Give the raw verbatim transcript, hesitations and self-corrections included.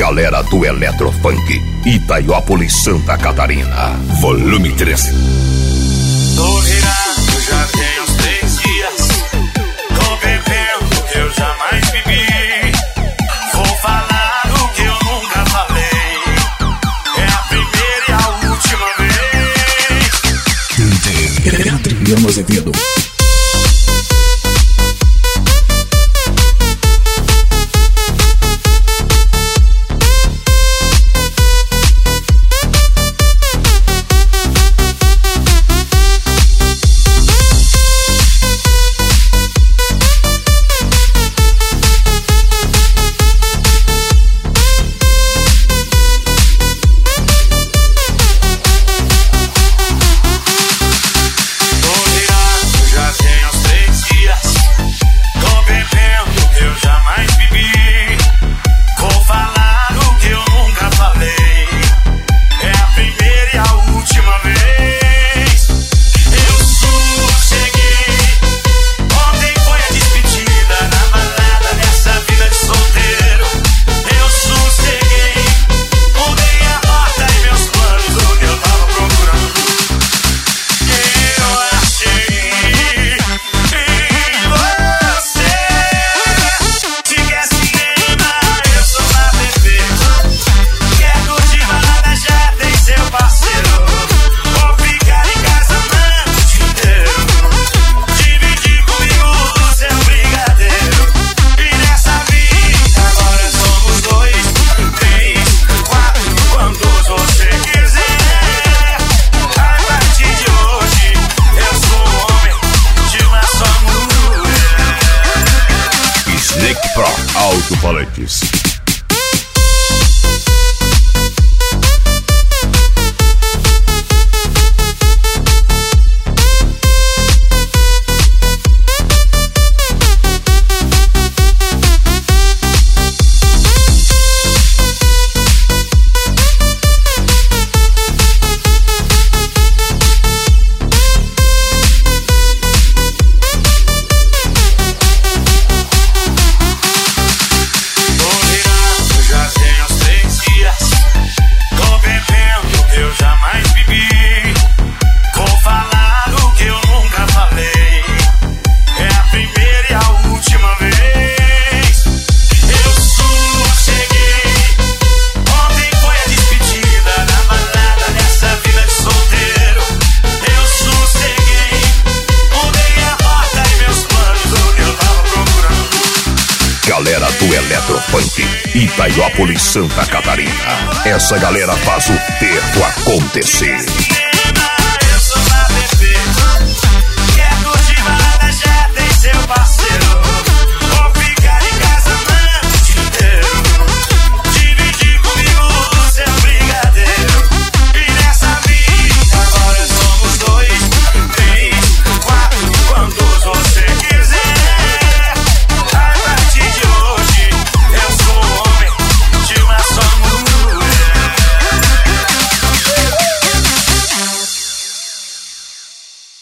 Galera do Eletrofunk, Itaiópolis, Santa Catarina. Volume três. Tô virado, já tem uns três dias. Tô bebendo que eu jamais bebi. Vou falar o que eu nunca falei. É a primeira e a última vez. Adriano Azevedo. Pro Alto-Falantes. Galera do Eletrofunk, Itaiópolis, Santa Catarina. Essa galera faz o terro acontecer.